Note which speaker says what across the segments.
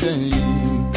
Speaker 1: change.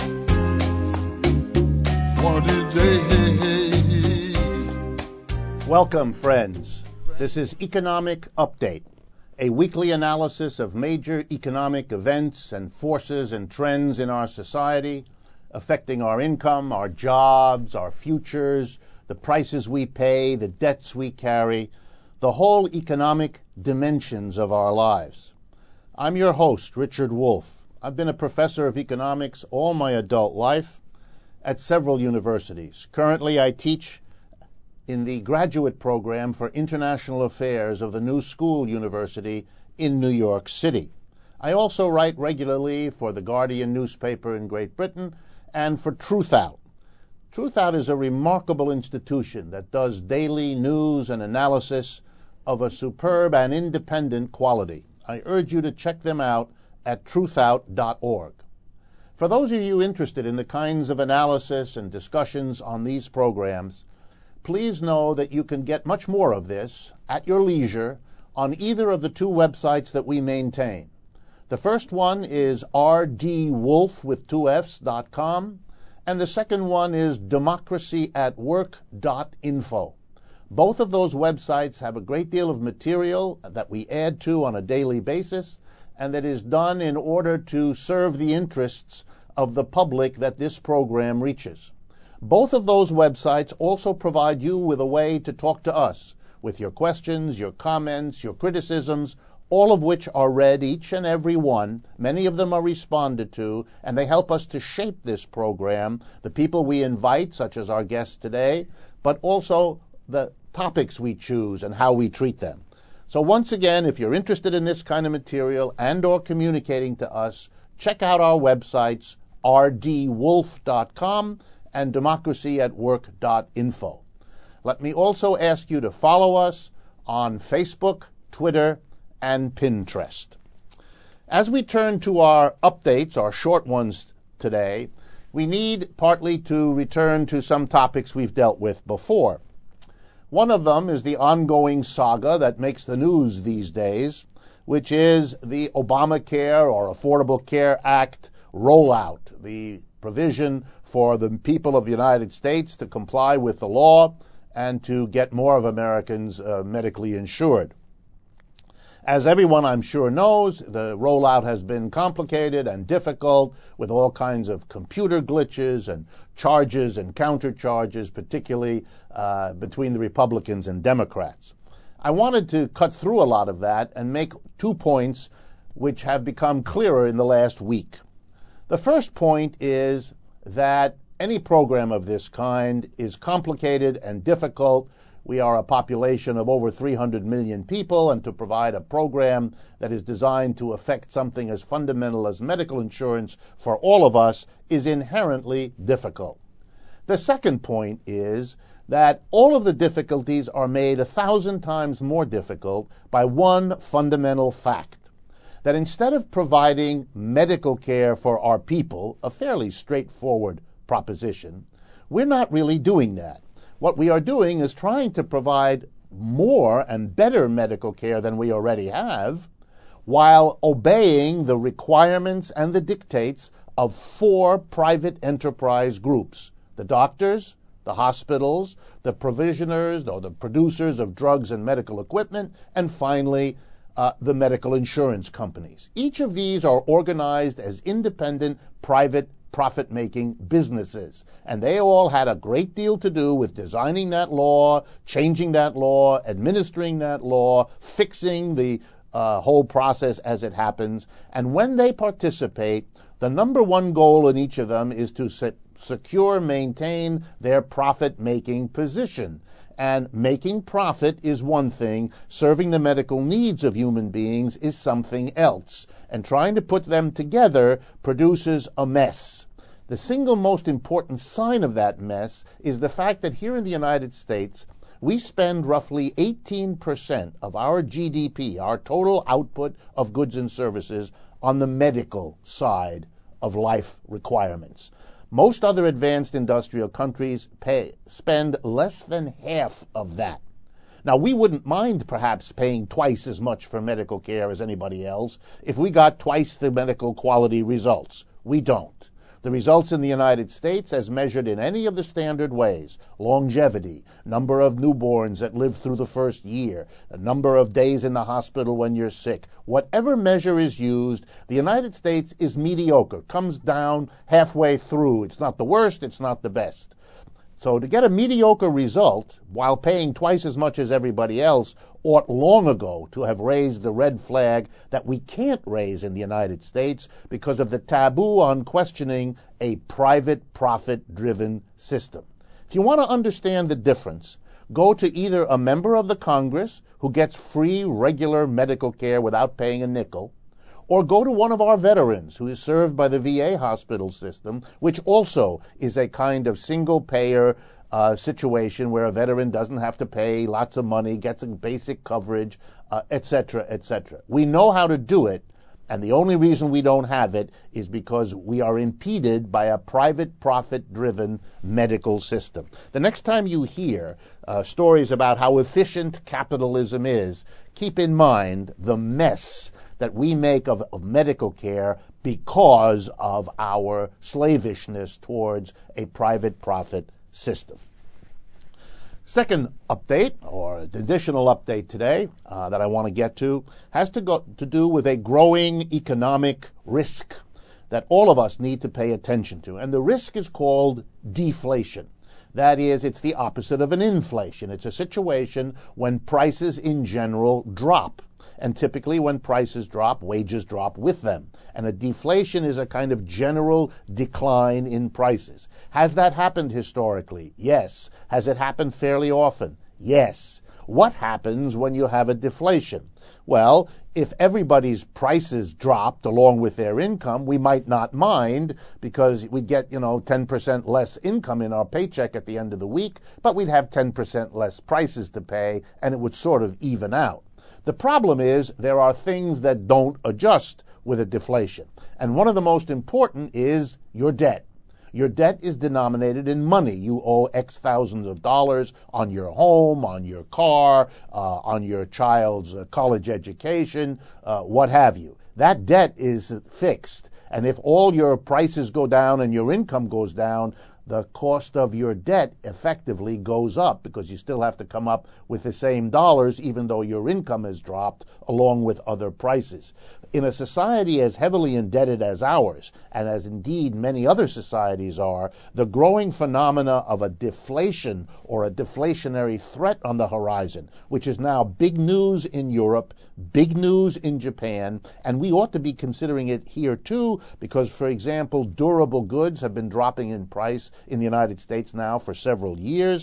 Speaker 1: One of these days.
Speaker 2: Welcome, friends. This is Economic Update, a weekly analysis of major economic events and forces and trends in our society affecting our income, our jobs, our futures, the prices we pay, the debts we carry, the whole economic dimensions of our lives. I'm your host, Richard Wolff. I've been a professor of economics all my adult life at several universities. Currently, I teach in the graduate program for international affairs of the New School University in New York City. I also write regularly for the Guardian newspaper in Great Britain and for Truthout. Truthout is a remarkable institution that does daily news and analysis of a superb and independent quality. I urge you to check them out at truthout.org. For those of you interested in the kinds of analysis and discussions on these programs, please know that you can get much more of this at your leisure on either of the two websites that we maintain. The first one is rdwolf.com, and the second one is democracyatwork.info. Both of those websites have a great deal of material that we add to on a daily basis, and that is done in order to serve the interests of the public that this program reaches. Both of those websites also provide you with a way to talk to us with your questions, your comments, your criticisms, all of which are read, each and every one. Many of them are responded to, and they help us to shape this program, the people we invite, such as our guests today, but also the topics we choose and how we treat them. So once again, if you're interested in this kind of material and or communicating to us, check out our websites, rdwolf.com and democracyatwork.info. Let me also ask you to follow us on Facebook, Twitter, and Pinterest. As we turn to our updates, our short ones today, we need partly to return to some topics we've dealt with before. One of them is the ongoing saga that makes the news these days, which is the Obamacare or Affordable Care Act rollout, the provision for the people of the United States to comply with the law and to get more of Americans medically insured. As everyone I'm sure knows, the rollout has been complicated and difficult with all kinds of computer glitches and charges and countercharges, particularly between the Republicans and Democrats. I wanted to cut through a lot of that and make 2 points which have become clearer in the last week. The first point is that any program of this kind is complicated and difficult. We are a population of over 300 million people, and to provide a program that is designed to affect something as fundamental as medical insurance for all of us is inherently difficult. The second point is that all of the difficulties are made 1,000 times more difficult by one fundamental fact, that instead of providing medical care for our people, a fairly straightforward proposition, we're not really doing that. What we are doing is trying to provide more and better medical care than we already have, while obeying the requirements and the dictates of 4 private enterprise groups: the doctors, the hospitals, the provisioners or the producers of drugs and medical equipment, and finally, the medical insurance companies. Each of these are organized as independent private profit-making businesses. And they all had a great deal to do with designing that law, changing that law, administering that law, fixing the whole process as it happens. And when they participate, the number one goal in each of them is to maintain their profit-making position. And making profit is one thing, serving the medical needs of human beings is something else. And trying to put them together produces a mess. The single most important sign of that mess is the fact that here in the United States, we spend roughly 18% of our GDP, our total output of goods and services, on the medical side of life requirements. Most other advanced industrial countries spend less than half of that. Now, we wouldn't mind perhaps paying twice as much for medical care as anybody else if we got twice the medical quality results. We don't. The results in the United States, as measured in any of the standard ways, longevity, number of newborns that live through the first year, the number of days in the hospital when you're sick, whatever measure is used, the United States is mediocre, comes down halfway through. It's not the worst, it's not the best. So to get a mediocre result while paying twice as much as everybody else ought long ago to have raised the red flag that we can't raise in the United States because of the taboo on questioning a private profit-driven system. If you want to understand the difference, go to either a member of the Congress who gets free regular medical care without paying a nickel, or go to one of our veterans who is served by the VA hospital system, which also is a kind of single-payer situation where a veteran doesn't have to pay lots of money, gets a basic coverage, etc., etc. We know how to do it, and the only reason we don't have it is because we are impeded by a private profit-driven medical system. The next time you hear stories about how efficient capitalism is, keep in mind the mess that we make of medical care because of our slavishness towards a private profit system. Second update, or additional update today that I want to get to, has to do with a growing economic risk that all of us need to pay attention to. And the risk is called deflation. That is, it's the opposite of an inflation. It's a situation when prices in general drop. And typically when prices drop, wages drop with them. And a deflation is a kind of general decline in prices. Has that happened historically? Yes. Has it happened fairly often? Yes. What happens when you have a deflation? Well, if everybody's prices dropped along with their income, we might not mind because we'd get, 10% less income in our paycheck at the end of the week, but we'd have 10% less prices to pay, and it would sort of even out. The problem is there are things that don't adjust with a deflation. And one of the most important is your debt. Your debt is denominated in money. You owe X thousands of dollars on your home, on your car, on your child's college education, what have you. That debt is fixed. And if all your prices go down and your income goes down, the cost of your debt effectively goes up because you still have to come up with the same dollars even though your income has dropped along with other prices. In a society as heavily indebted as ours, and as indeed many other societies are, the growing phenomena of a deflation or a deflationary threat on the horizon, which is now big news in Europe, big news in Japan, and we ought to be considering it here too because, for example, durable goods have been dropping in price in the United States now for several years,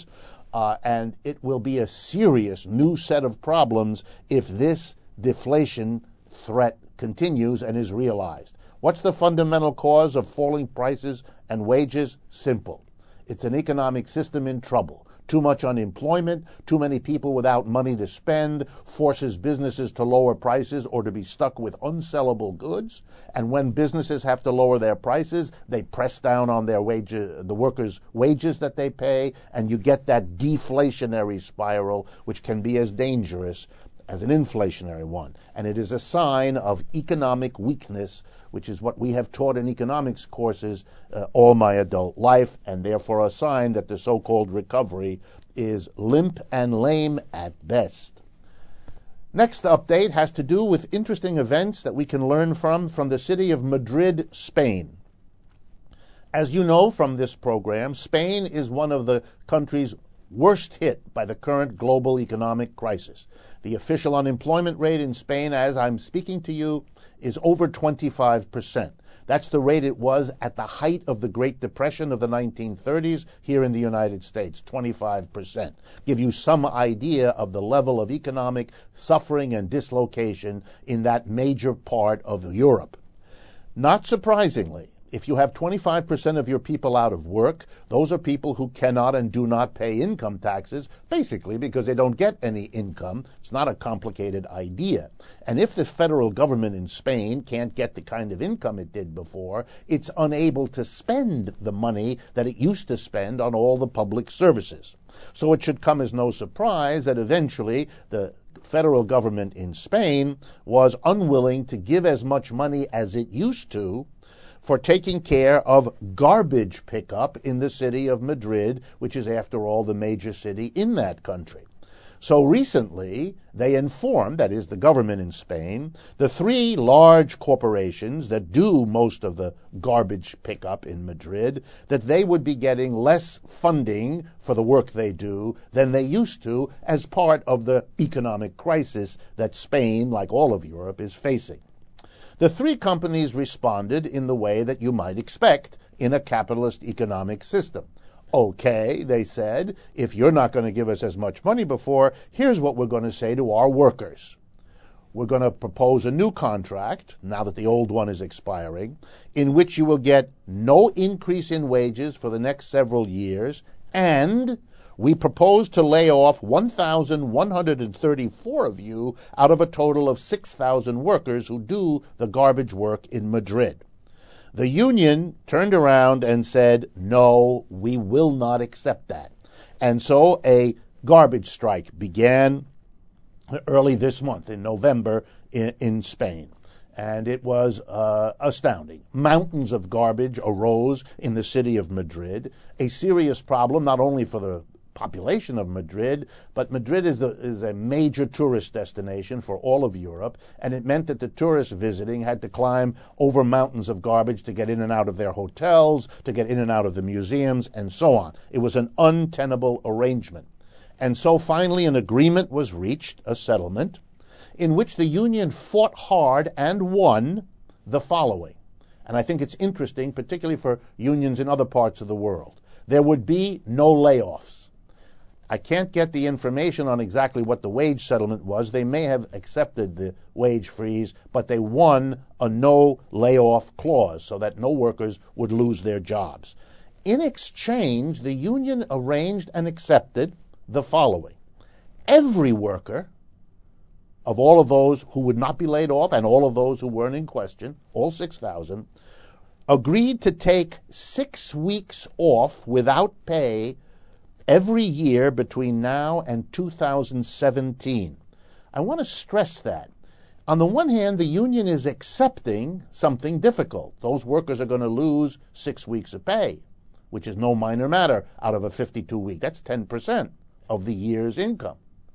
Speaker 2: and it will be a serious new set of problems if this deflation threat continues and is realized. What's the fundamental cause of falling prices and wages? Simple. It's an economic system in trouble. Too much unemployment, too many people without money to spend, forces businesses to lower prices or to be stuck with unsellable goods. And when businesses have to lower their prices, they press down on their the workers' wages that they pay, and you get that deflationary spiral, which can be as dangerous as an inflationary one. And it is a sign of economic weakness, which is what we have taught in economics courses all my adult life, and therefore a sign that the so-called recovery is limp and lame at best. Next update has to do with interesting events that we can learn from the city of Madrid, Spain. As you know from this program, Spain is one of the countries worst hit by the current global economic crisis. The official unemployment rate in Spain, as I'm speaking to you, is over 25%. That's the rate it was at the height of the Great Depression of the 1930s here in the United States, 25%. Give you some idea of the level of economic suffering and dislocation in that major part of Europe. Not surprisingly, if you have 25% of your people out of work, those are people who cannot and do not pay income taxes, basically because they don't get any income. It's not a complicated idea. And if the federal government in Spain can't get the kind of income it did before, it's unable to spend the money that it used to spend on all the public services. So it should come as no surprise that eventually the federal government in Spain was unwilling to give as much money as it used to for taking care of garbage pickup in the city of Madrid, which is, after all, the major city in that country. So recently, they informed, that is, the government in Spain, the three large corporations that do most of the garbage pickup in Madrid, that they would be getting less funding for the work they do than they used to as part of the economic crisis that Spain, like all of Europe, is facing. The three companies responded in the way that you might expect in a capitalist economic system. Okay, they said, if you're not going to give us as much money before, here's what we're going to say to our workers. We're going to propose a new contract, now that the old one is expiring, in which you will get no increase in wages for the next several years, and we propose to lay off 1,134 of you out of a total of 6,000 workers who do the garbage work in Madrid. The union turned around and said, no, we will not accept that. And so a garbage strike began early this month, in November, in Spain. And it was astounding. Mountains of garbage arose in the city of Madrid, a serious problem not only for the population of Madrid, but Madrid is a major tourist destination for all of Europe, and it meant that the tourists visiting had to climb over mountains of garbage to get in and out of their hotels, to get in and out of the museums, and so on. It was an untenable arrangement. And so finally an agreement was reached, a settlement, in which the union fought hard and won the following. And I think it's interesting, particularly for unions in other parts of the world. There would be no layoffs. I can't get the information on exactly what the wage settlement was. They may have accepted the wage freeze, but they won a no layoff clause so that no workers would lose their jobs. In exchange, the union arranged and accepted the following. Every worker, of all of those who would not be laid off and all of those who weren't in question, all 6,000, agreed to take 6 weeks off without pay every year between now and 2017. I want to stress that. On the one hand, the union is accepting something difficult. Those workers are going to lose 6 weeks of pay, which is no minor matter out of a 52-week. That's 10% of the year's income.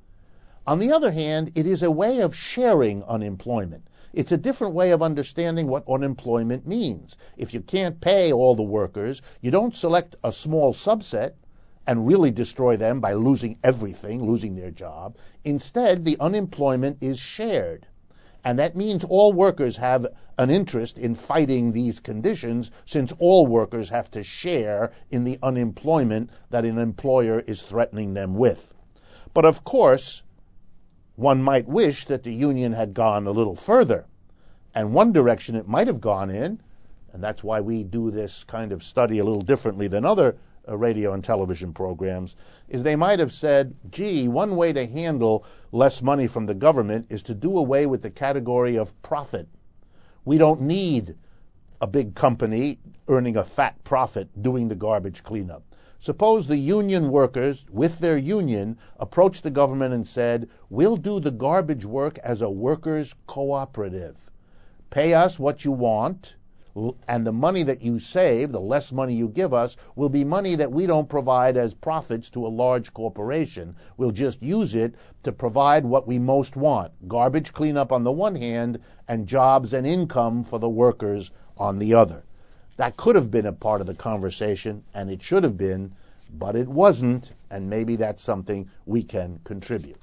Speaker 2: On the other hand, it is a way of sharing unemployment. It's a different way of understanding what unemployment means. If you can't pay all the workers, you don't select a small subset and really destroy them by losing everything, losing their job. Instead, the unemployment is shared. And that means all workers have an interest in fighting these conditions, since all workers have to share in the unemployment that an employer is threatening them with. But of course, one might wish that the union had gone a little further. And one direction it might have gone in, and that's why we do this kind of study a little differently than other radio and television programs, is they might have said, gee, one way to handle less money from the government is to do away with the category of profit. We don't need a big company earning a fat profit doing the garbage cleanup. Suppose the union workers, with their union, approached the government and said, we'll do the garbage work as a workers' cooperative. Pay us what you want, and the money that you save, the less money you give us, will be money that we don't provide as profits to a large corporation. We'll just use it to provide what we most want, garbage cleanup on the one hand, and jobs and income for the workers on the other. That could have been a part of the conversation, and it should have been, but it wasn't, and maybe that's something we can contribute.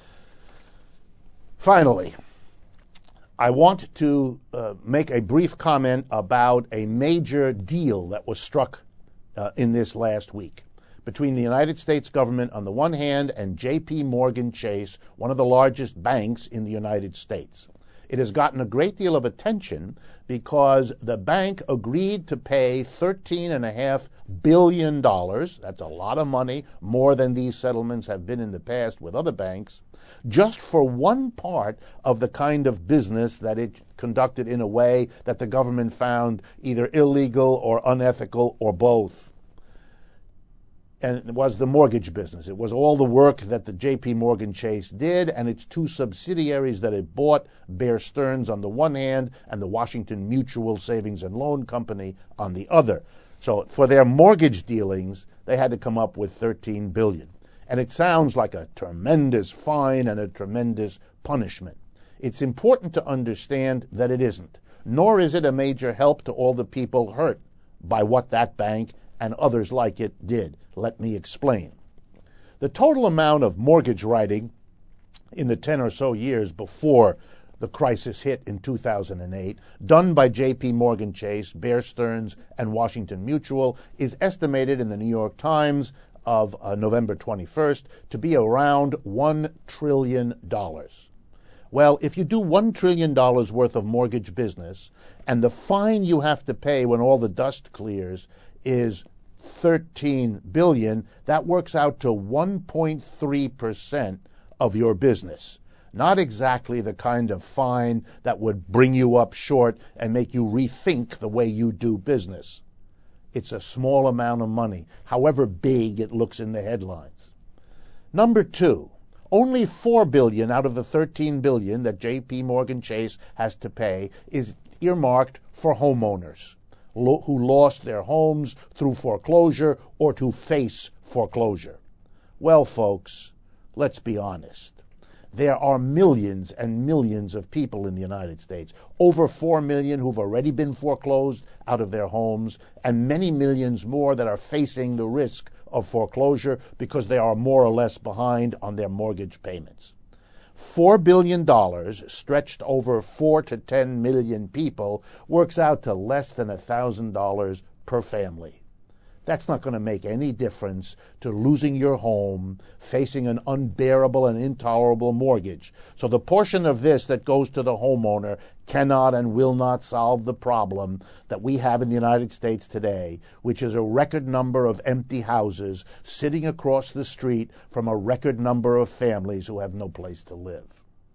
Speaker 2: Finally, I want to make a brief comment about a major deal that was struck in this last week between the United States government on the one hand and J.P. Morgan Chase, one of the largest banks in the United States. It has gotten a great deal of attention because the bank agreed to pay $13.5 billion. That's a lot of money, more than these settlements have been in the past with other banks, just for one part of the kind of business that it conducted in a way that the government found either illegal or unethical or both. and it was the mortgage business. It was all the work that the J.P. Morgan Chase did and its two subsidiaries that it bought, Bear Stearns on the one hand and the Washington Mutual Savings and Loan Company on the other. So for their mortgage dealings, they had to come up with $13 billion. And it sounds like a tremendous fine and a tremendous punishment. It's important to understand that it isn't, nor is it a major help to all the people hurt by what that bank and others like it did. Let me explain. The total amount of mortgage writing in the 10 or so years before the crisis hit in 2008, done by J.P. Morgan Chase, Bear Stearns, and Washington Mutual, is estimated in the New York Times of November 21st to be around $1 trillion. Well, if you do $1 trillion worth of mortgage business, and the fine you have to pay when all the dust clears is $13 billion, that works out to 1.3% of your business. Not exactly the kind of fine that would bring you up short and make you rethink the way you do business. It's a small amount of money, however big it looks in the headlines. Number two, only $4 billion out of the $13 billion that J.P. Morgan Chase has to pay is earmarked for homeowners who lost their homes through foreclosure or to face foreclosure. Well, folks, let's be honest. There are millions and millions of people in the United States, over 4 million who've already been foreclosed out of their homes, and many millions more that are facing the risk of foreclosure because they are more or less behind on their mortgage payments. $4 billion stretched over 4 to 10 million people works out to less than $1,000 per family. That's not going to make any difference to losing your home, facing an unbearable and intolerable mortgage. So the portion of this that goes to the homeowner cannot and will not solve the problem that we have in the United States today, which is a record number of empty houses sitting across the street from a record number of families who have no place to live.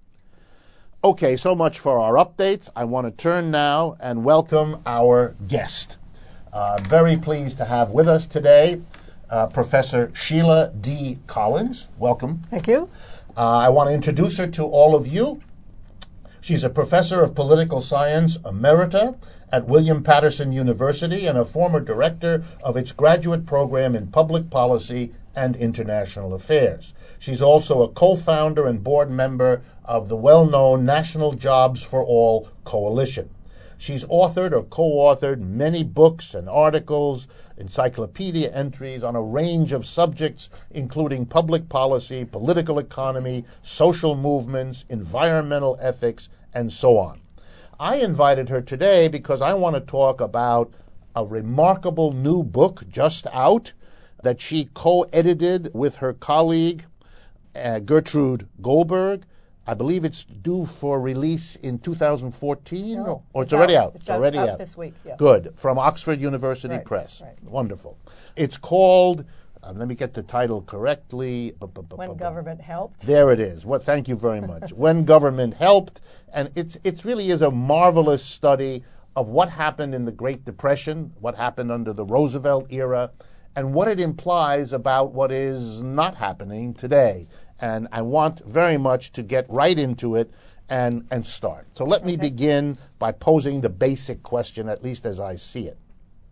Speaker 2: Okay, so much for our updates. I want to turn now and welcome our guest. Very pleased to have with us today Professor Sheila D. Collins. Welcome.
Speaker 3: Thank you.
Speaker 2: I want to introduce her to all of you. She's a professor of political science emerita at William Patterson University and a former director of its graduate program in public policy and international affairs. She's also a co-founder and board member of the well-known National Jobs for All Coalition. She's authored or co-authored many books and articles, encyclopedia entries on a range of subjects, including public policy, political economy, social movements, environmental ethics, and so on. I invited her today because I want to talk about a remarkable new book just out that she co-edited with her colleague, Gertrude Goldberg. I believe it's due for release in 2014,
Speaker 3: No,
Speaker 2: or it's already out.
Speaker 3: It's
Speaker 2: already
Speaker 3: out this week. Yeah.
Speaker 2: Good. From Oxford University
Speaker 3: Right,
Speaker 2: Press.
Speaker 3: right.
Speaker 2: Wonderful. It's called, let me get the title correctly.
Speaker 3: When Government Helped.
Speaker 2: There it is. Well, thank you very much. When Government Helped. And it's really is a marvelous study of what happened in the Great Depression, what happened under the Roosevelt era, and what it implies about what is not happening today. And I want very much to get right into it and start. So let me begin by posing the basic question, at least as I see it.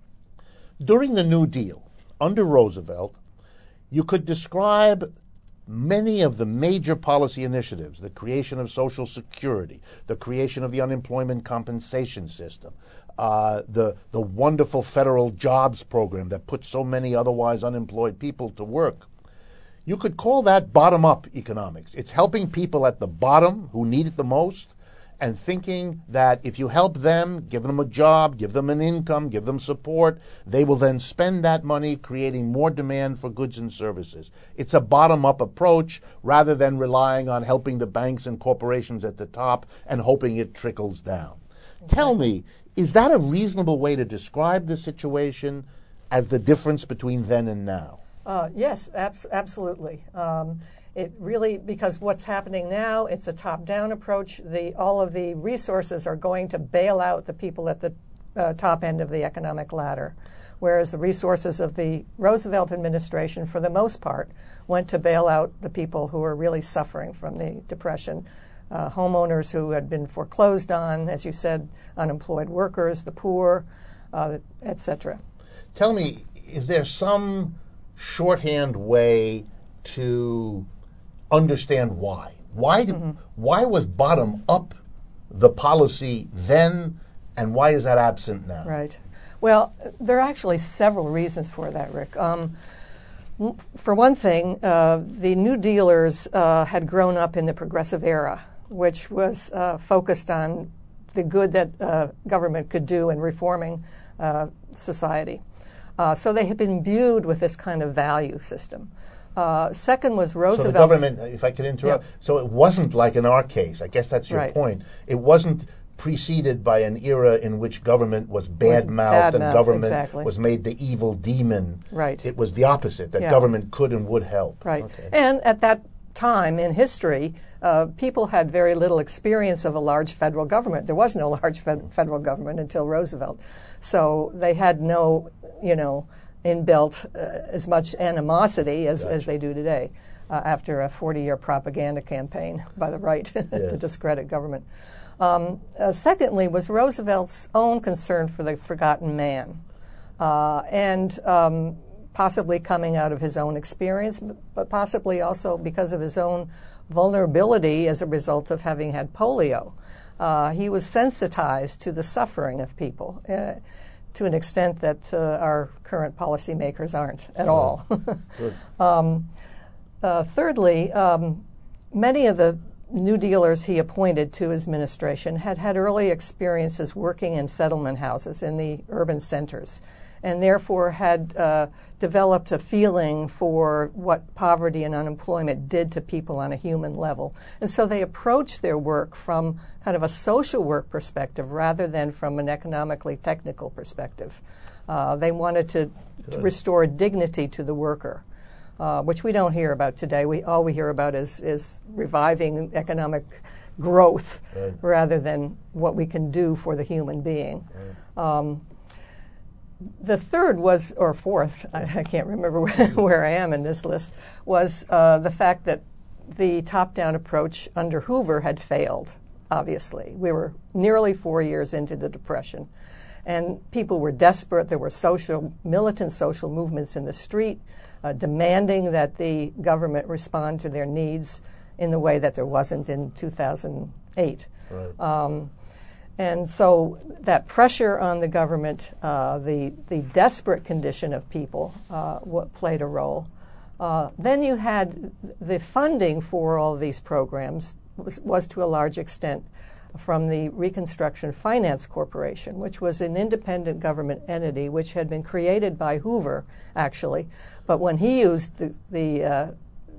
Speaker 2: During the New Deal, under Roosevelt, you could describe many of the major policy initiatives, the creation of Social Security, the creation of the unemployment compensation system, the wonderful federal jobs program that put so many otherwise unemployed people to work. You could call that bottom-up economics. It's helping people at the bottom who need it the most and thinking that if you help them, give them a job, give them an income, give them support, they will then spend that money creating more demand for goods and services. It's a bottom-up approach rather than relying on helping the banks and corporations at the top and hoping it trickles down. Okay. Tell me, is that a reasonable way to describe the situation as the difference between then and now?
Speaker 3: Yes, absolutely. It really, because what's happening now, it's a top-down approach. All of the resources are going to bail out the people at the top end of the economic ladder. whereas the resources of the Roosevelt administration, for the most part, went to bail out the people who were really suffering from the Depression. Homeowners who had been foreclosed on, as you said, unemployed workers, the poor, etc.
Speaker 2: Tell me, is there some shorthand way to understand why? Why was bottom up the policy then, and why is that absent now?
Speaker 3: Right. Well, there are actually several reasons for that, Rick. For one thing, the New Dealers had grown up in the Progressive Era, which was focused on the good that government could do in reforming society. So they had been imbued with this kind of value system. Second was Roosevelt's...
Speaker 2: So the government, if I could interrupt, so it wasn't like in our case, I guess that's your point, it wasn't preceded by an era in which government was bad-mouthed and government was made the evil demon.
Speaker 3: Right.
Speaker 2: It was the opposite, that government could and would help.
Speaker 3: Right.
Speaker 2: Okay.
Speaker 3: And at that time in history, people had very little experience of a large federal government. There was no large federal government until Roosevelt. So they had no, inbuilt as much animosity as they do today after a 40-year propaganda campaign by the right to discredit government. Secondly was Roosevelt's own concern for the forgotten man, and possibly coming out of his own experience, but possibly also because of his own vulnerability as a result of having had polio. He was sensitized to the suffering of people to an extent that our current policymakers aren't at all. Thirdly, many of the New Dealers he appointed to his administration had had early experiences working in settlement houses in the urban centers, and therefore had developed a feeling for what poverty and unemployment did to people on a human level. And so they approached their work from kind of a social work perspective rather than from an economically technical perspective. They wanted to restore dignity to the worker. Which we don't hear about today. All we hear about is reviving economic growth rather than what we can do for the human being. The third was, or fourth, I can't remember where I am in this list, was the fact that the top-down approach under Hoover had failed, obviously. We were nearly 4 years into the Depression, and people were desperate. There were militant social movements in the street, demanding that the government respond to their needs in the way that there wasn't in 2008. Right. And so that pressure on the government, the desperate condition of people, played a role. Then you had the funding for all of these programs was to a large extent from the Reconstruction Finance Corporation, which was an independent government entity which had been created by Hoover, actually. But when he used the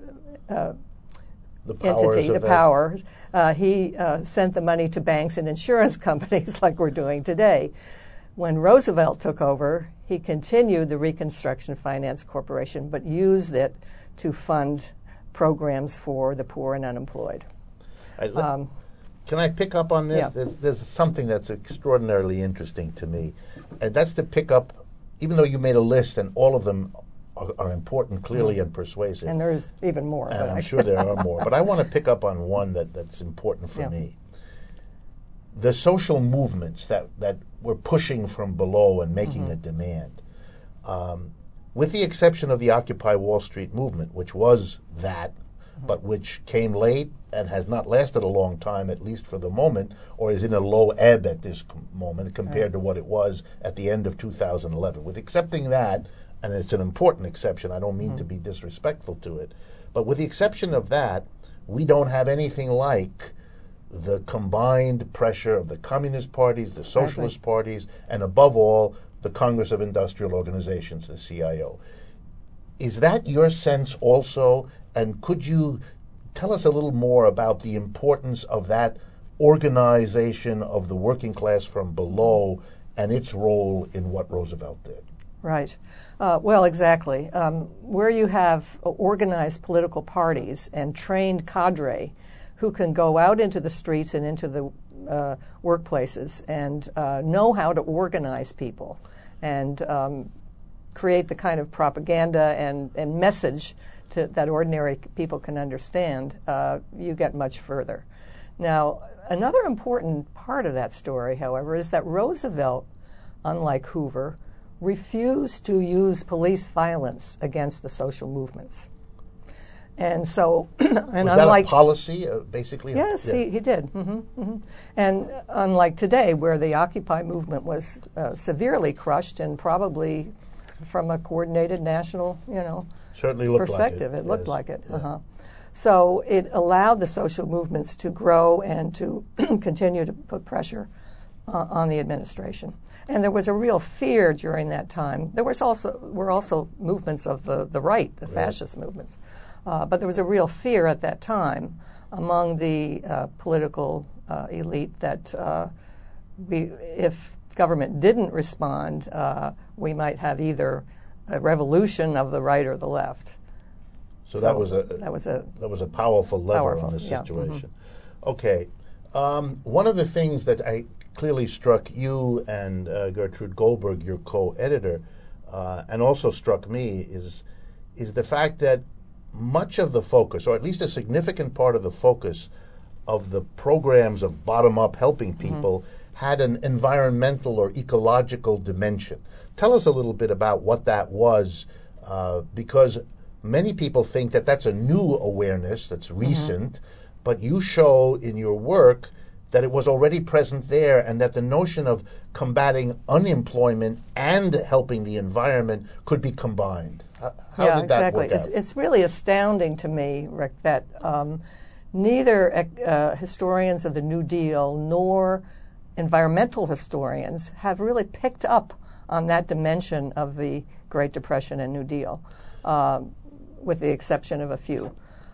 Speaker 3: power, he sent the money to banks and insurance companies like we're doing today. When Roosevelt took over, he continued the Reconstruction Finance Corporation, but used it to fund programs for the poor and unemployed.
Speaker 2: Can I pick up on this?
Speaker 3: Yeah.
Speaker 2: There's something that's extraordinarily interesting to me. And that's to pick up, even though you made a list and all of them are important, clearly, and persuasive.
Speaker 3: And there's even more.
Speaker 2: And I'm sure there are more. But I want to pick up on one that's important for me. The social movements that were pushing from below and making a demand. With the exception of the Occupy Wall Street movement, which was that, but which came late and has not lasted a long time, at least for the moment, or is in a low ebb at this moment compared to what it was at the end of 2011. With accepting that, and it's an important exception, I don't mean to be disrespectful to it, but with the exception of that, we don't have anything like the combined pressure of the communist parties, the socialist parties, and above all, the Congress of Industrial Organizations, the CIO. Is that your sense also? And could you tell us a little more about the importance of that organization of the working class from below and its role in what Roosevelt did?
Speaker 3: Right. Well, exactly. Where you have organized political parties and trained cadre who can go out into the streets and into the workplaces and know how to organize people and create the kind of propaganda and message that ordinary people can understand, you get much further. Now, another important part of that story, however, is that Roosevelt, unlike Hoover, refused to use police violence against the social movements. And so, and
Speaker 2: Was
Speaker 3: unlike
Speaker 2: that a policy, basically?
Speaker 3: yes,
Speaker 2: Yeah.
Speaker 3: he did. And unlike today, where the Occupy movement was severely crushed and probably from a coordinated national,
Speaker 2: Certainly looked
Speaker 3: perspective,
Speaker 2: like
Speaker 3: it looked
Speaker 2: yes.
Speaker 3: like it.
Speaker 2: Yeah.
Speaker 3: So it allowed the social movements to grow and to continue to put pressure on the administration. And there was a real fear during that time. There were also movements of the right, the fascist movements. But there was a real fear at that time among the political elite that if government didn't respond, we might have either a revolution of the right or the left.
Speaker 2: So that was a powerful lever on the
Speaker 3: yeah.
Speaker 2: situation. Okay. One of the things that I clearly struck you and Gertrude Goldberg, your co-editor, and also struck me is the fact that much of the focus, or at least a significant part of the focus of the programs of bottom-up helping people had an environmental or ecological dimension. Tell us a little bit about what that was, because many people think that that's a new awareness that's recent, but you show in your work that it was already present there and that the notion of combating unemployment and helping the environment could be combined. How did that work out?
Speaker 3: It's really astounding to me, Rick, that neither historians of the New Deal nor environmental historians have really picked up on that dimension of the Great Depression and New Deal, with the exception of a few.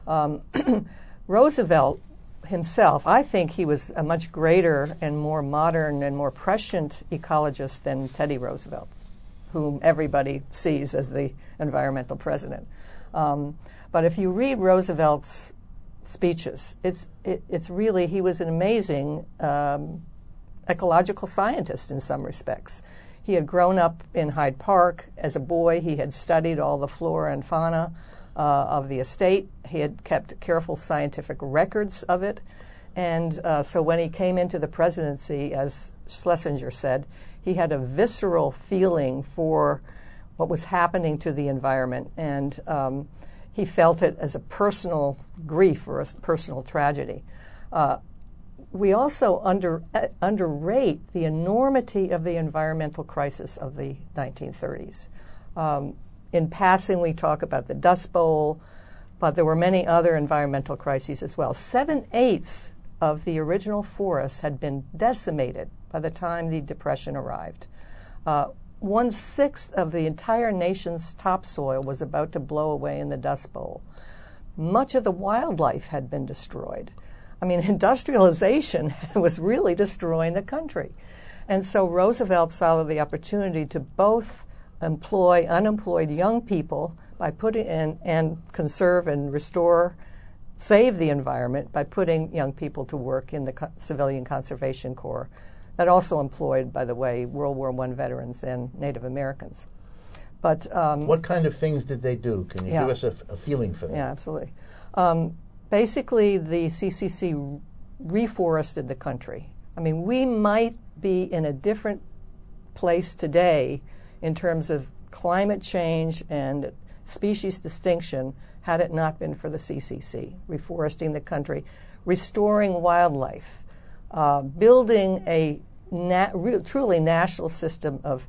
Speaker 3: Roosevelt himself, I think he was a much greater and more modern and more prescient ecologist than Teddy Roosevelt, whom everybody sees as the environmental president. But if you read Roosevelt's speeches, it's really, he was an amazing ecological scientist in some respects. He had grown up in Hyde Park as a boy. He had studied all the flora and fauna of the estate. He had kept careful scientific records of it. And so when he came into the presidency, as Schlesinger said, he had a visceral feeling for what was happening to the environment. And he felt it as a personal grief or a personal tragedy. We also underrate the enormity of the environmental crisis of the 1930s. In passing, we talk about the Dust Bowl, but there were many other environmental crises as well. 7/8 of the original forests had been decimated by the time the Depression arrived. 1/6 of the entire nation's topsoil was about to blow away in the Dust Bowl. Much of the wildlife had been destroyed. I mean, industrialization was really destroying the country. And so Roosevelt saw the opportunity to both employ unemployed young people by putting in and conserve and restore, save the environment by putting young people to work in the Civilian Conservation Corps. That also employed, by the way, World War I veterans and Native Americans. But
Speaker 2: what kind of things did they do? Can you give us a feeling for that?
Speaker 3: Yeah, absolutely. Basically, the CCC reforested the country. I mean, we might be in a different place today in terms of climate change and species distinction had it not been for the CCC, reforesting the country, restoring wildlife, building a truly national system of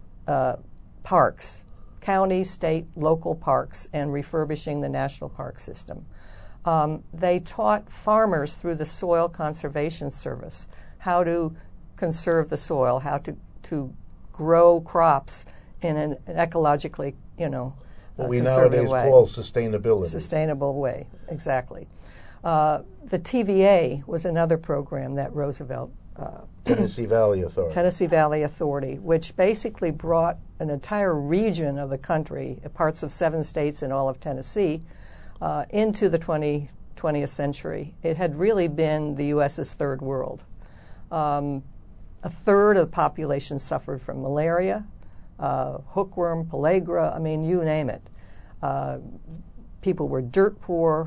Speaker 3: parks, county, state, local parks, and refurbishing the national park system. They taught farmers through the Soil Conservation Service how to conserve the soil, how to grow crops in an ecologically,
Speaker 2: what we
Speaker 3: conservative
Speaker 2: nowadays
Speaker 3: way.
Speaker 2: call sustainability.
Speaker 3: Sustainable way, exactly. The TVA was another program that Roosevelt
Speaker 2: Tennessee Valley Authority, which basically brought an entire region of the country, parts of 7 states and all of Tennessee, into the 20th century. It had really been the U.S.'s third world. A third of the population suffered from malaria.
Speaker 3: hookworm, pellagra, I mean, you name it. People were dirt poor.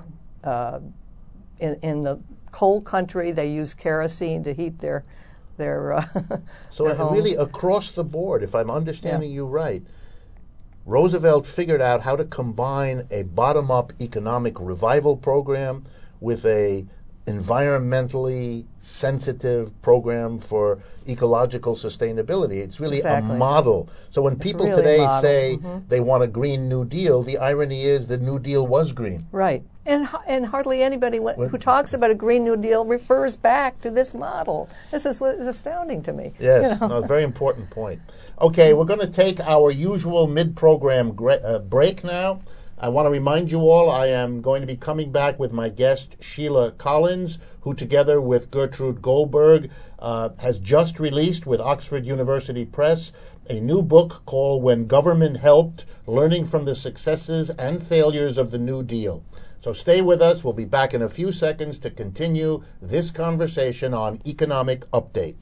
Speaker 3: In the coal country, they used kerosene to heat their
Speaker 2: So
Speaker 3: their homes.
Speaker 2: really across the board, if I'm understanding you right, Roosevelt figured out how to combine a bottom-up economic revival program with a environmentally sensitive program for ecological sustainability. It's really
Speaker 3: Exactly.
Speaker 2: a model. So when people
Speaker 3: really a
Speaker 2: today
Speaker 3: model.
Speaker 2: say they want a Green New Deal, the irony is the New Deal was green.
Speaker 3: Right. And hardly anybody who talks about a Green New Deal refers back to this model. This is what is astounding to me.
Speaker 2: Yes,
Speaker 3: You know?
Speaker 2: no, very important point. Okay, we're going to take our usual mid-program break now. I want to remind you all I am going to be coming back with my guest, Sheila Collins, who together with Gertrude Goldberg has just released with Oxford University Press a new book called When Government Helped, Learning from the Successes and Failures of the New Deal. So stay with us. We'll be back in a few seconds to continue this conversation on Economic Update.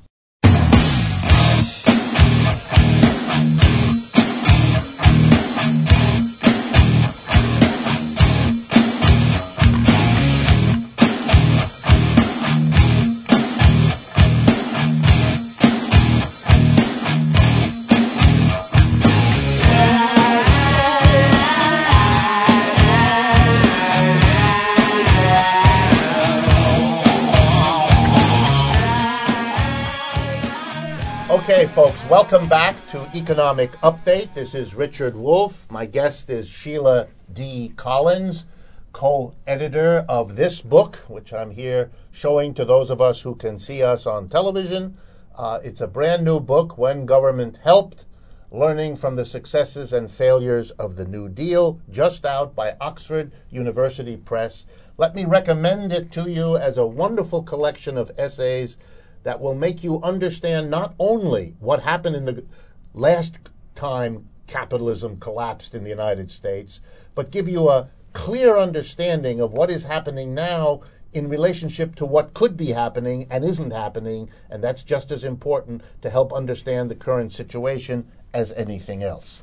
Speaker 2: Okay, folks, welcome back to Economic Update. This is Richard Wolff. My guest is Sheila D. Collins, co-editor of this book, which I'm here showing to those of us who can see us on television. It's a brand new book, When Government Helped, Learning from the Successes and Failures of the New Deal, just out by Oxford University Press. Let me recommend it to you as a wonderful collection of essays that will make you understand not only what happened in the last time capitalism collapsed in the United States, but give you a clear understanding of what is happening now in relationship to what could be happening and isn't happening, and that's just as important to help understand the current situation as anything else.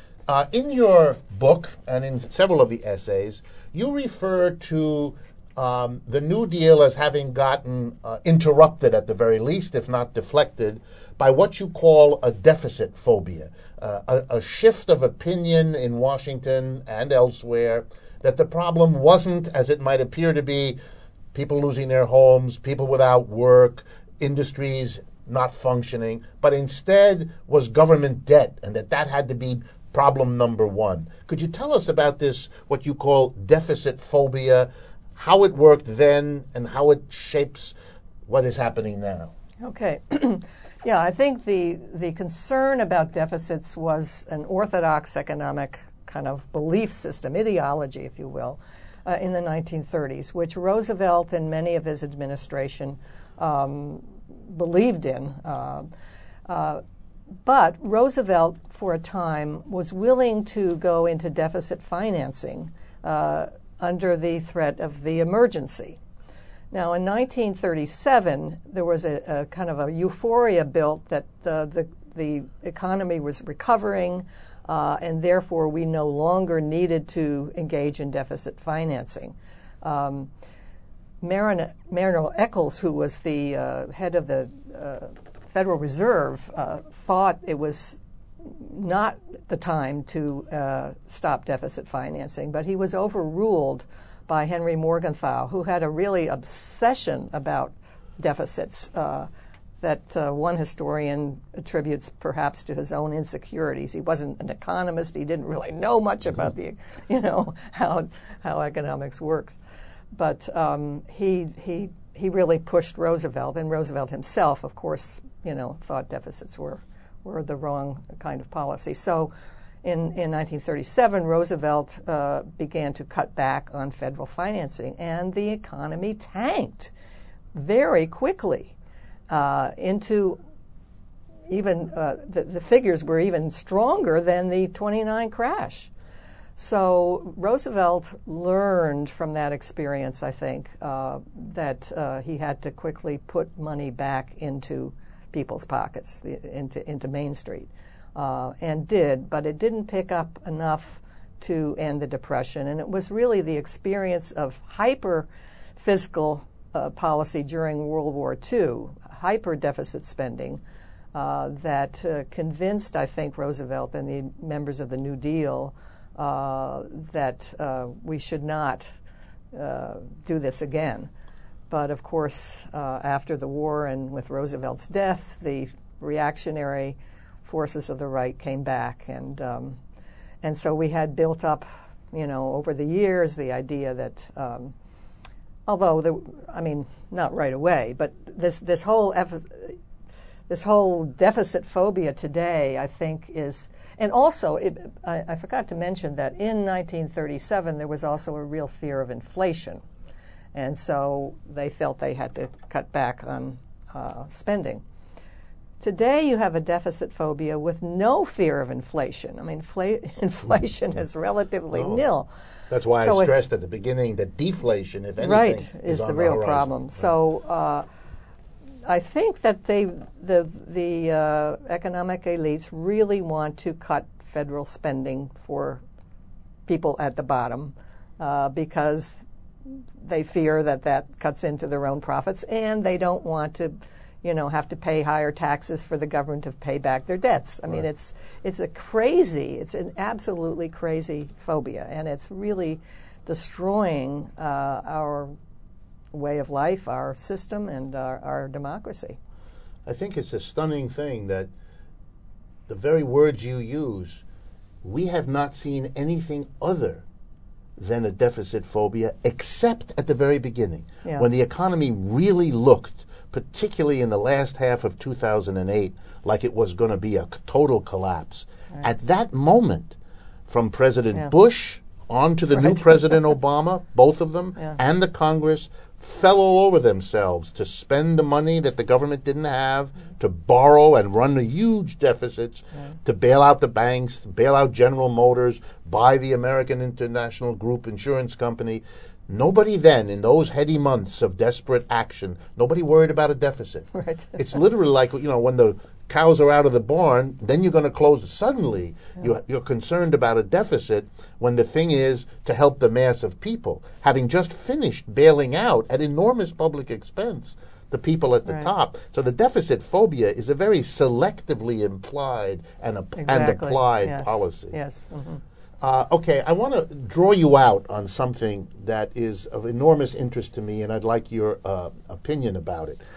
Speaker 2: In your book and in several of the essays, you refer to the New Deal as having gotten interrupted at the very least, if not deflected, by what you call a deficit phobia, a shift of opinion in Washington and elsewhere that the problem wasn't, as it might appear to be, people losing their homes, people without work, industries not functioning, but instead was government debt, and that had to be problem number one. Could you tell us about this, what you call deficit phobia, how it worked then and how it shapes what is happening now?
Speaker 3: Okay. Yeah, I think the concern about deficits was an orthodox economic kind of belief system, ideology, if you will, in the 1930s, which Roosevelt and many of his administration believed in. But Roosevelt, for a time, was willing to go into deficit financing under the threat of the emergency. Now, in 1937, there was a kind of a euphoria built that the economy was recovering, and therefore we no longer needed to engage in deficit financing. Marino Eccles, who was the head of the Federal Reserve, thought it was not the time to stop deficit financing, but he was overruled by Henry Morgenthau, who had a really obsession about deficits that one historian attributes perhaps to his own insecurities. He wasn't an economist. He didn't really know much about the, how economics works. But he really pushed Roosevelt, and Roosevelt himself, of course, thought deficits were the wrong kind of policy. So in 1937, Roosevelt began to cut back on federal financing, and the economy tanked very quickly into even the figures were even stronger than the 29 crash. So Roosevelt learned from that experience, I think, that he had to quickly put money back into people's pockets, into Main Street. and did, but it didn't pick up enough to end the Depression. And it was really the experience of hyper fiscal policy during World War II, hyper deficit spending, that convinced, I think, Roosevelt and the members of the New Deal that we should not do this again. But of course, after the war and with Roosevelt's death, the reactionary forces of the right came back, and so we had built up, over the years, the idea that, not right away, but this whole deficit phobia today, I think, is, and also I forgot to mention that in 1937 there was also a real fear of inflation, and so they felt they had to cut back on spending. Today you have a deficit phobia with no fear of inflation. I mean, inflation is relatively nil.
Speaker 2: That's why I stressed at the beginning that deflation, if anything,
Speaker 3: right, is the real problem. Right. So I think that the economic elites really want to cut federal spending for people at the bottom because they fear that cuts into their own profits, and they don't want to have to pay higher taxes for the government to pay back their debts. I mean, it's an absolutely crazy phobia, and it's really destroying our way of life, our system, and our democracy.
Speaker 2: I think it's a stunning thing that the very words you use, we have not seen anything other than a deficit phobia, except at the very beginning, when the economy really looked, particularly in the last half of 2008, like it was going to be a total collapse. Right. At that moment, from President Bush on to the new President Obama, both of them, and the Congress, fell all over themselves to spend the money that the government didn't have, to borrow and run the huge deficits, to bail out the banks, bail out General Motors, buy the American International Group Insurance Company. Nobody then, in those heady months of desperate action, nobody worried about a deficit.
Speaker 3: Right.
Speaker 2: It's literally like, when the cows are out of the barn, then you're going to close it. Suddenly, you're concerned about a deficit when the thing is to help the mass of people, having just finished bailing out at enormous public expense the people at the top. So the deficit phobia is a very selectively implied and applied policy.
Speaker 3: Yes. Mm-hmm.
Speaker 2: Okay, I want to draw you out on something that is of enormous interest to me, and I'd like your opinion about it.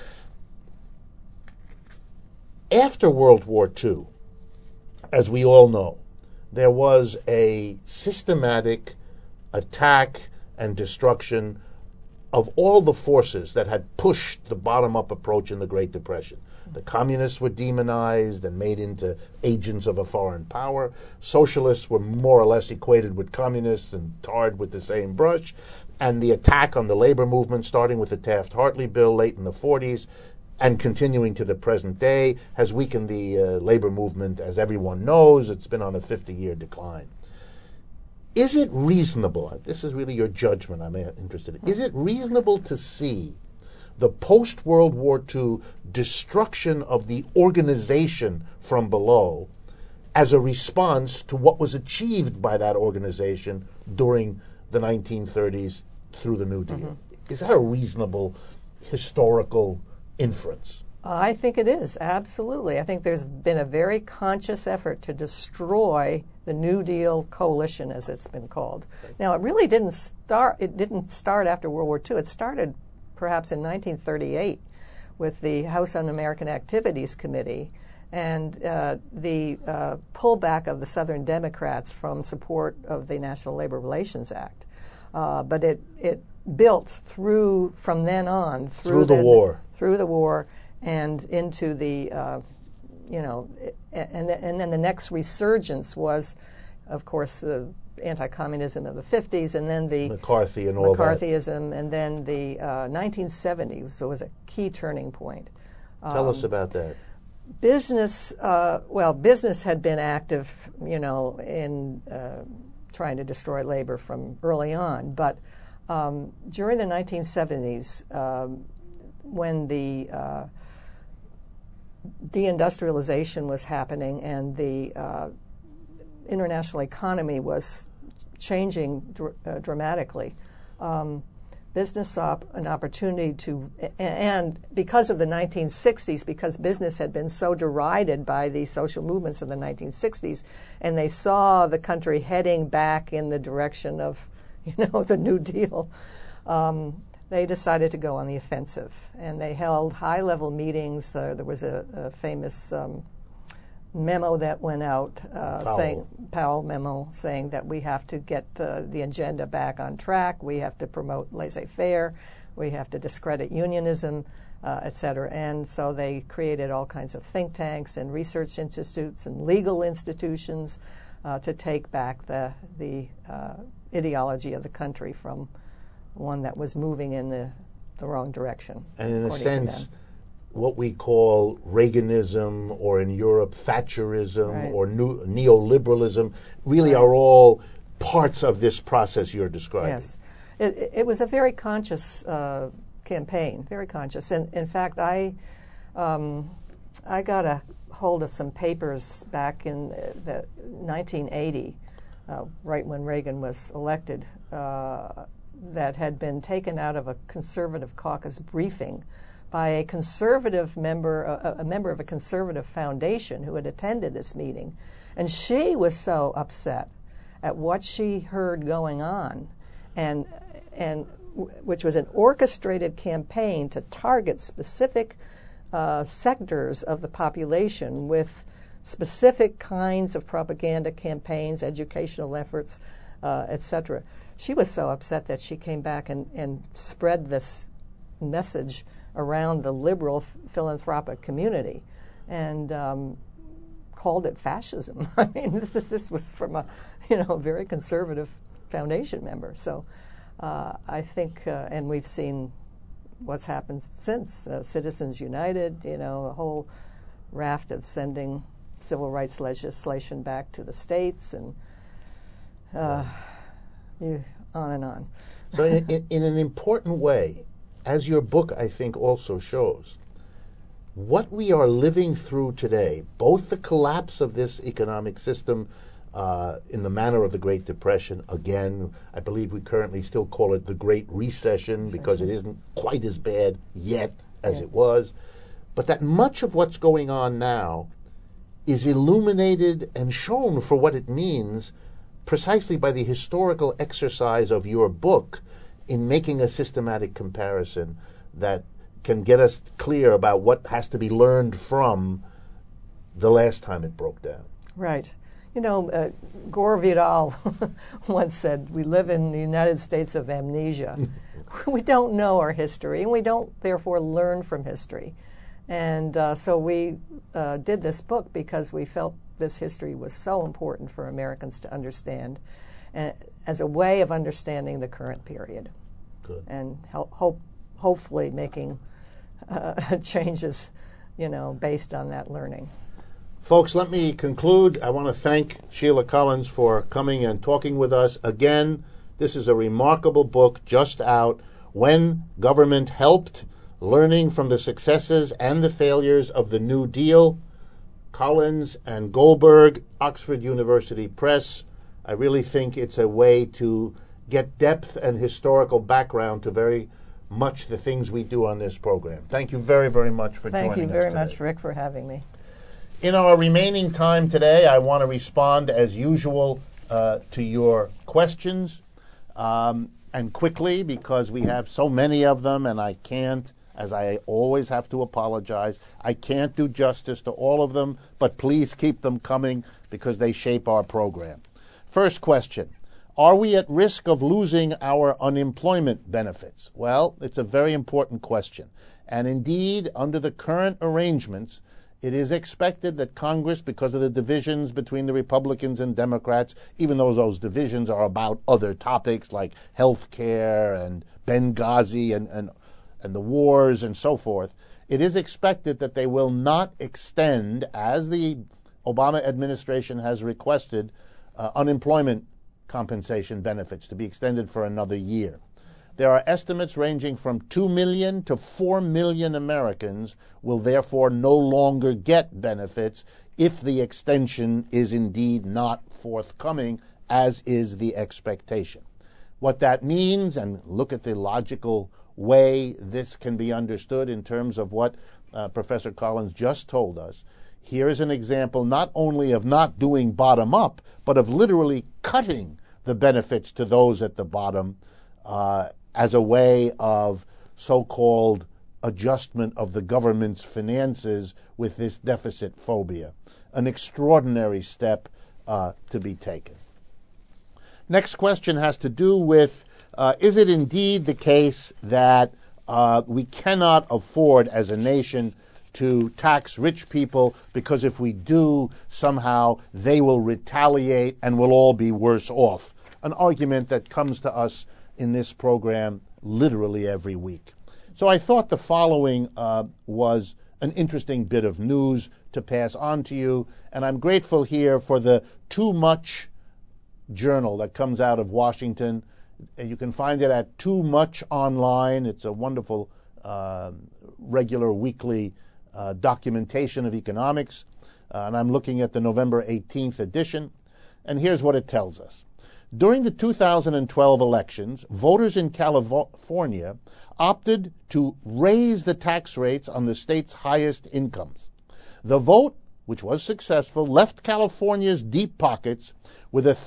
Speaker 2: After World War II, as we all know, there was a systematic attack and destruction of all the forces that had pushed the bottom-up approach in the Great Depression. The communists were demonized and made into agents of a foreign power. Socialists were more or less equated with communists and tarred with the same brush. And the attack on the labor movement, starting with the Taft-Hartley bill late in the 40s and continuing to the present day, has weakened the labor movement. As everyone knows, it's been on a 50-year decline. Is it reasonable, this is really your judgment I'm interested in, is it reasonable to see the post-World War II destruction of the organization from below as a response to what was achieved by that organization during the 1930s through the New Deal? Mm-hmm. Is that a reasonable historical inference?
Speaker 3: I think it is, absolutely. I think there's been a very conscious effort to destroy the New Deal coalition, as it's been called. Now, it really didn't start after World War II. It started perhaps in 1938 with the House Un-American Activities Committee and the pullback of the Southern Democrats from support of the National Labor Relations Act. But it built from then on through the war and into the and then the next resurgence was, of course, the anti-communism of the 50s, and then the McCarthyism, and then the 1970s. So it was a key turning point.
Speaker 2: Tell us about that.
Speaker 3: Business had been active, in trying to destroy labor from early on, but during the 1970s, when the deindustrialization was happening and the international economy was changing dramatically. Business saw an opportunity to, and because of the 1960s, because business had been so derided by the social movements of the 1960s, and they saw the country heading back in the direction of, the New Deal, they decided to go on the offensive. And they held high-level meetings. There was a famous memo that went out Powell memo saying that we have to get the agenda back on track, we have to promote laissez-faire, we have to discredit unionism, et cetera. And so they created all kinds of think tanks and research institutes and legal institutions to take back the ideology of the country from one that was moving in the wrong direction.
Speaker 2: And in a sense, what we call Reaganism, or in Europe, Thatcherism,
Speaker 3: right,
Speaker 2: or neoliberalism, really are all parts of this process you're describing.
Speaker 3: Yes. It was a very conscious campaign, very conscious. And in fact, I got a hold of some papers back in the 1980, right when Reagan was elected, that had been taken out of a conservative caucus briefing by a conservative member, a member of a conservative foundation who had attended this meeting. And she was so upset at what she heard going on, and which was an orchestrated campaign to target specific sectors of the population with specific kinds of propaganda campaigns, educational efforts, etc. She was so upset that she came back and spread this message around the liberal philanthropic community and called it fascism. I mean, this was from a very conservative foundation member. So I think, and we've seen what's happened since, Citizens United, a whole raft of sending civil rights legislation back to the states, and on and on.
Speaker 2: So in an important way, as your book, I think, also shows, what we are living through today, both the collapse of this economic system in the manner of the Great Depression, again, I believe we currently still call it the Great Recession because it isn't quite as bad yet as it was, but that much of what's going on now is illuminated and shown for what it means precisely by the historical exercise of your book in making a systematic comparison that can get us clear about what has to be learned from the last time it broke down.
Speaker 3: Right. Gore Vidal once said, we live in the United States of amnesia. We don't know our history, and we don't, therefore, learn from history. And so we did this book because we felt this history was so important for Americans to understand as a way of understanding the current period.
Speaker 2: Good.
Speaker 3: And hopefully making changes, based on that learning.
Speaker 2: Folks, let me conclude. I want to thank Sheila Collins for coming and talking with us. Again, this is a remarkable book just out, When Government Helped, Learning from the Successes and the Failures of the New Deal. Collins and Goldberg, Oxford University Press. I really think it's a way to get depth and historical background to very much the things we do on this program. Thank you very, very much for joining us
Speaker 3: today. Thank you very much, Rick, for having me.
Speaker 2: In our remaining time today, I want to respond, as usual, to your questions, and quickly, because we have so many of them, and I can't, as I always have to apologize, I can't do justice to all of them, but please keep them coming because they shape our program. First question, are we at risk of losing our unemployment benefits? Well, it's a very important question. And indeed, under the current arrangements, it is expected that Congress, because of the divisions between the Republicans and Democrats, even though those divisions are about other topics like health care and Benghazi and the wars and so forth, it is expected that they will not extend, as the Obama administration has requested, unemployment compensation benefits to be extended for another year. There are estimates ranging from 2 million to 4 million Americans will therefore no longer get benefits if the extension is indeed not forthcoming, as is the expectation. What that means, and look at the logical way this can be understood in terms of what Professor Collins just told us. Here is an example not only of not doing bottom up, but of literally cutting the benefits to those at the bottom as a way of so-called adjustment of the government's finances with this deficit phobia. An extraordinary step to be taken. Next question has to do with, is it indeed the case that we cannot afford as a nation to tax rich people because if we do, somehow they will retaliate and we'll all be worse off? An argument that comes to us in this program literally every week. So I thought the following was an interesting bit of news to pass on to you, and I'm grateful here for the Too Much journal that comes out of Washington. You can find it at Too Much Online. It's a wonderful regular weekly documentation of economics, and I'm looking at the November 18th edition, and here's what it tells us. During the 2012 elections, voters in California opted to raise the tax rates on the state's highest incomes. The vote, which was successful, left California's deep pockets with a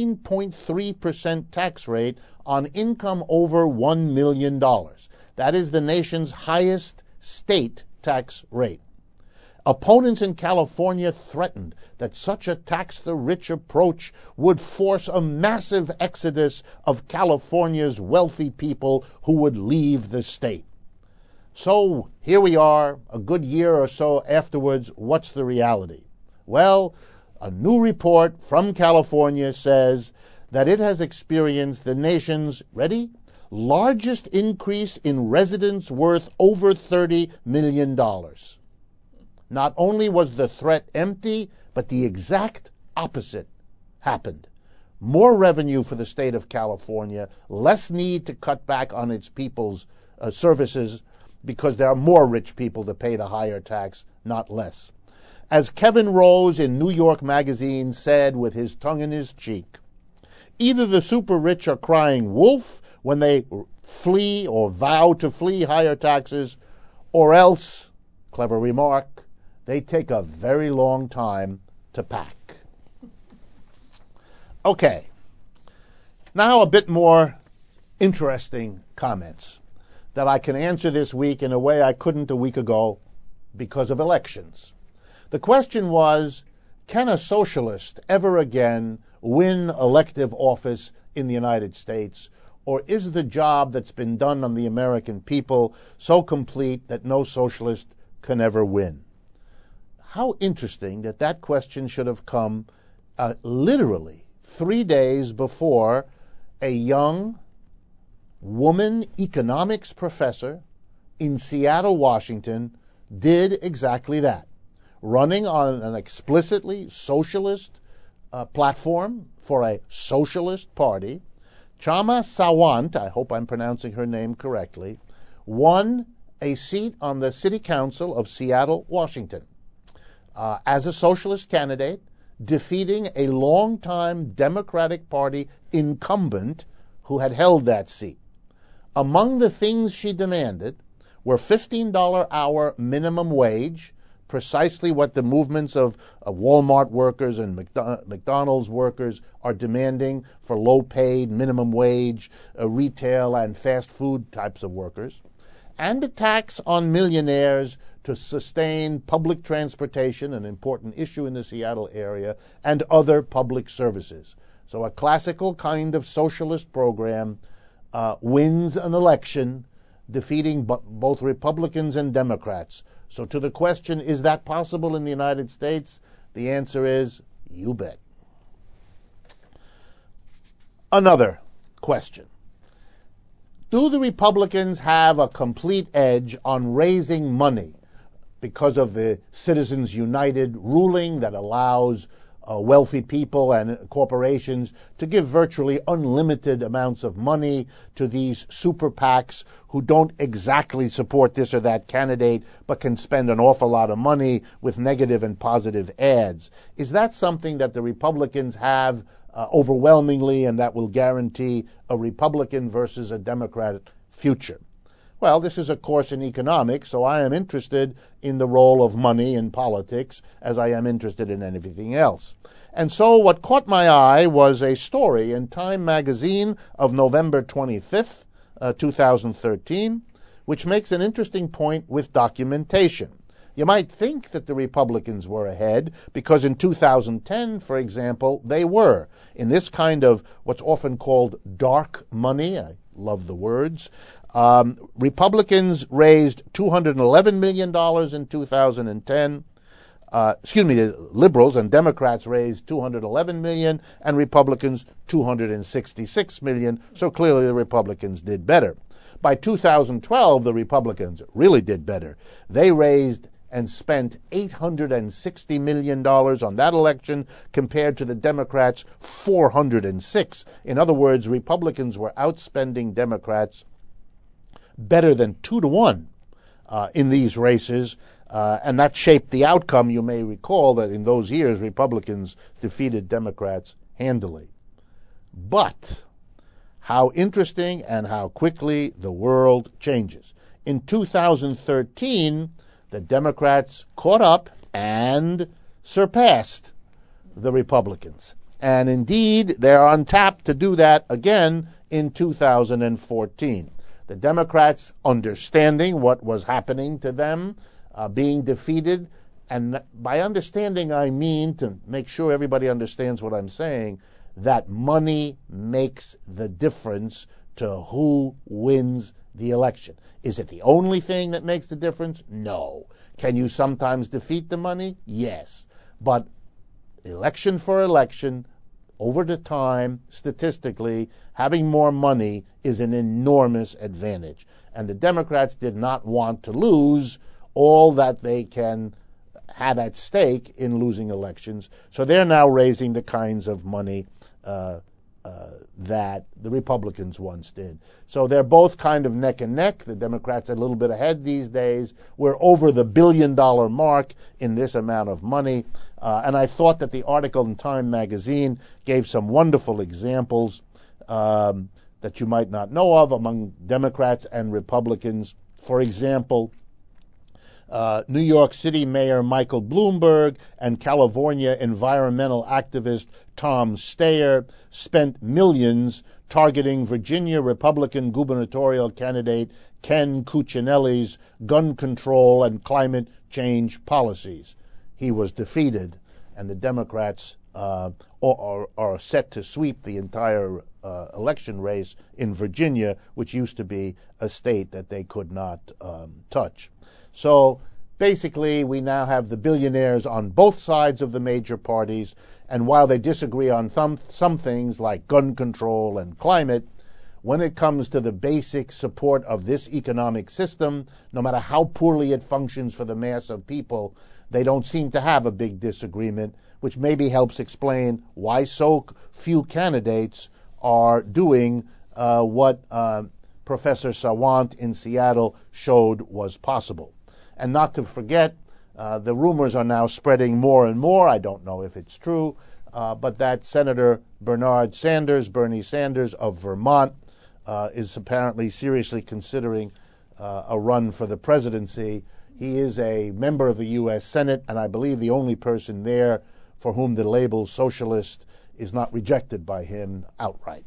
Speaker 2: 13.3% tax rate on income over $1 million. That is the nation's highest state tax rate. Opponents in California threatened that such a tax-the-rich approach would force a massive exodus of California's wealthy people who would leave the state. So here we are, a good year or so afterwards. What's the reality? Well, a new report from California says that it has experienced the nation's, ready, largest increase in residents worth over $30 million. Not only was the threat empty, but the exact opposite happened. More revenue for the state of California, less need to cut back on its people's services because there are more rich people to pay the higher tax, not less. As Kevin Rose in New York Magazine said with his tongue in his cheek, either the super rich are crying wolf when they flee or vow to flee higher taxes, or else, clever remark, they take a very long time to pack. Okay, now a bit more interesting comments that I can answer this week in a way I couldn't a week ago because of elections. The question was, can a socialist ever again win elective office in the United States, or is the job that's been done on the American people so complete that no socialist can ever win? How interesting that that question should have come literally 3 days before a young woman economics professor in Seattle, Washington, did exactly that, running on an explicitly socialist platform for a socialist party. Kshama Sawant, I hope I'm pronouncing her name correctly, won a seat on the City Council of Seattle, Washington, as a socialist candidate, defeating a longtime Democratic Party incumbent who had held that seat. Among the things she demanded were $15 hour minimum wage, precisely what the movements of Walmart workers and McDonald's workers are demanding for low-paid minimum wage retail and fast food types of workers, and a tax on millionaires to sustain public transportation, an important issue in the Seattle area, and other public services. So a classical kind of socialist program wins an election, defeating both Republicans and Democrats. So to the question, is that possible in the United States? The answer is, you bet. Another question. Do the Republicans have a complete edge on raising money because of the Citizens United ruling that allows wealthy people and corporations to give virtually unlimited amounts of money to these super PACs who don't exactly support this or that candidate but can spend an awful lot of money with negative and positive ads. Is that something that the Republicans have overwhelmingly and that will guarantee a Republican versus a Democrat future? Well, this is a course in economics, so I am interested in the role of money in politics as I am interested in anything else. And so what caught my eye was a story in Time magazine of November 25th, 2013, which makes an interesting point with documentation. You might think that the Republicans were ahead because in 2010, for example, they were. In this kind of what's often called dark money, I love the words, Republicans raised $211 million in 2010. The liberals and Democrats raised $211 million and Republicans $266 million. So clearly the Republicans did better. By 2012, the Republicans really did better. They raised and spent $860 million on that election compared to the Democrats' $406. In other words, Republicans were outspending Democrats better than 2-1 in these races, and that shaped the outcome. You may recall that in those years, Republicans defeated Democrats handily. But how interesting and how quickly the world changes. In 2013, the Democrats caught up and surpassed the Republicans. And indeed, they're on tap to do that again in 2014. The Democrats understanding what was happening to them, being defeated, and by understanding I mean, to make sure everybody understands what I'm saying, that money makes the difference to who wins the election. Is it the only thing that makes the difference? No. Can you sometimes defeat the money? Yes. But election for election, over the time, statistically, having more money is an enormous advantage. And the Democrats did not want to lose all that they can have at stake in losing elections. So they're now raising the kinds of money that the Republicans once did. So they're both kind of neck and neck. The Democrats are a little bit ahead these days. We're over the $1 billion mark in this amount of money. And I thought that the article in Time magazine gave some wonderful examples that you might not know of among Democrats and Republicans. For example, New York City Mayor Michael Bloomberg and California environmental activist Tom Steyer spent millions targeting Virginia Republican gubernatorial candidate Ken Cuccinelli's gun control and climate change policies. He was defeated, and the Democrats are set to sweep the entire election race in Virginia, which used to be a state that they could not touch. So basically, we now have the billionaires on both sides of the major parties, and while they disagree on some things like gun control and climate, when it comes to the basic support of this economic system, no matter how poorly it functions for the mass of people, they don't seem to have a big disagreement, which maybe helps explain why so few candidates are doing what Professor Sawant in Seattle showed was possible. And not to forget, the rumors are now spreading more and more, I don't know if it's true, but that Senator Bernie Sanders of Vermont, is apparently seriously considering a run for the presidency. He is a member of the U.S. Senate, and I believe the only person there for whom the label socialist is not rejected by him outright.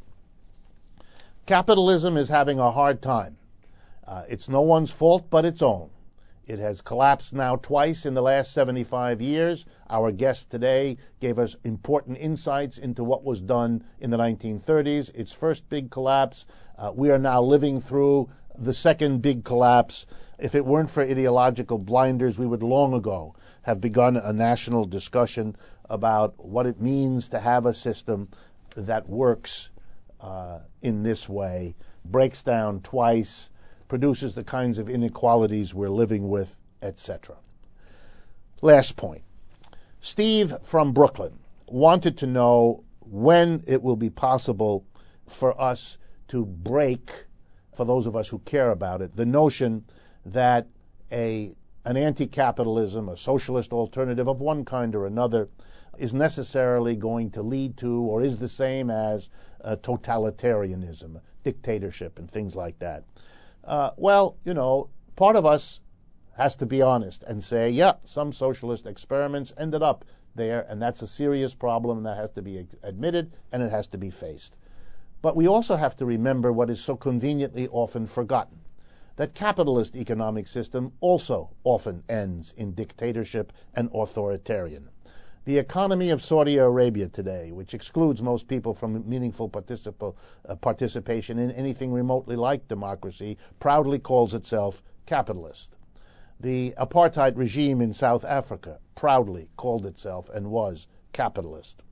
Speaker 2: Capitalism is having a hard time. It's no one's fault but its own. It has collapsed now twice in the last 75 years. Our guest today gave us important insights into what was done in the 1930s, its first big collapse. We are now living through the second big collapse. If it weren't for ideological blinders, we would long ago have begun a national discussion about what it means to have a system that works in this way, breaks down twice, produces the kinds of inequalities we're living with, etc. Last point. Steve from Brooklyn wanted to know when it will be possible for us to break, for those of us who care about it, the notion that an anti-capitalism, a socialist alternative of one kind or another, is necessarily going to lead to or is the same as totalitarianism, dictatorship, and things like that. Well, part of us has to be honest and say, yeah, some socialist experiments ended up there, and that's a serious problem, and that has to be admitted, and it has to be faced. But we also have to remember what is so conveniently often forgotten, that capitalist economic system also often ends in dictatorship and authoritarian. The economy of Saudi Arabia today, which excludes most people from meaningful participation in anything remotely like democracy, proudly calls itself capitalist. The apartheid regime in South Africa proudly called itself and was capitalist.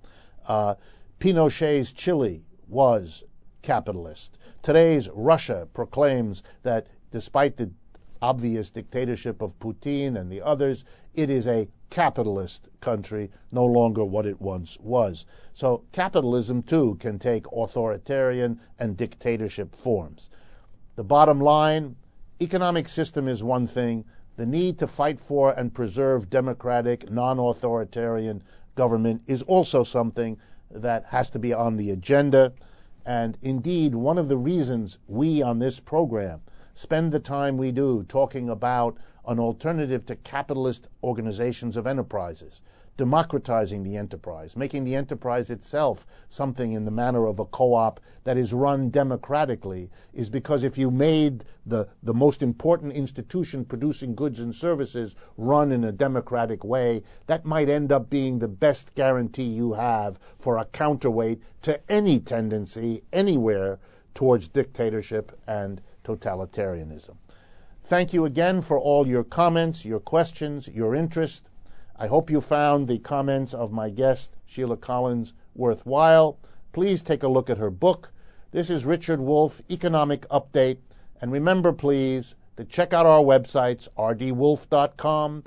Speaker 2: Pinochet's Chile was capitalist. Today's Russia proclaims that despite the obvious dictatorship of Putin and the others, it is a capitalist country, no longer what it once was. So capitalism, too, can take authoritarian and dictatorship forms. The bottom line, economic system is one thing. The need to fight for and preserve democratic, non-authoritarian government is also something that has to be on the agenda. And indeed, one of the reasons we on this program spend the time we do talking about an alternative to capitalist organizations of enterprises, democratizing the enterprise, making the enterprise itself something in the manner of a co-op that is run democratically, is because if you made the most important institution producing goods and services run in a democratic way, that might end up being the best guarantee you have for a counterweight to any tendency anywhere towards dictatorship and totalitarianism. Thank you again for all your comments, your questions, your interest. I hope you found the comments of my guest, Sheila Collins, worthwhile. Please take a look at her book. This is Richard Wolff, Economic Update. And remember, please, to check out our websites, rdwolf.com,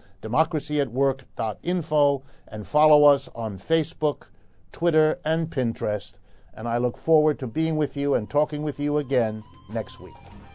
Speaker 2: democracyatwork.info, and follow us on Facebook, Twitter, and Pinterest. And I look forward to being with you and talking with you again next week.